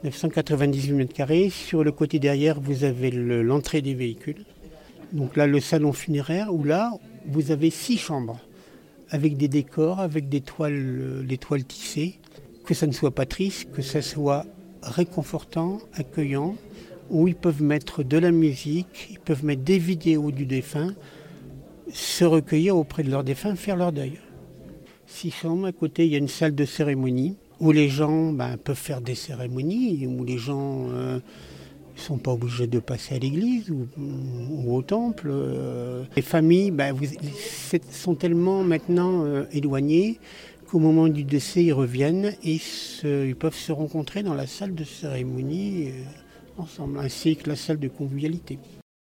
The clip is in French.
998 mètres carrés. Sur le côté derrière, vous avez l'entrée des véhicules. Donc là, le salon funéraire, où là, vous avez 6 chambres, avec des décors, avec des toiles tissées. Que ça ne soit pas triste, que ça soit réconfortant, accueillant, où ils peuvent mettre de la musique, ils peuvent mettre des vidéos du défunt, se recueillir auprès de leur défunt, faire leur deuil. 6 chambres, à côté, il y a une salle de cérémonie, où les gens peuvent faire des cérémonies, où les gens ne sont pas obligés de passer à l'église ou au temple. Les familles sont tellement maintenant éloignées qu'au moment du décès, ils reviennent et ils peuvent se rencontrer dans la salle de cérémonie ensemble, ainsi que la salle de convivialité.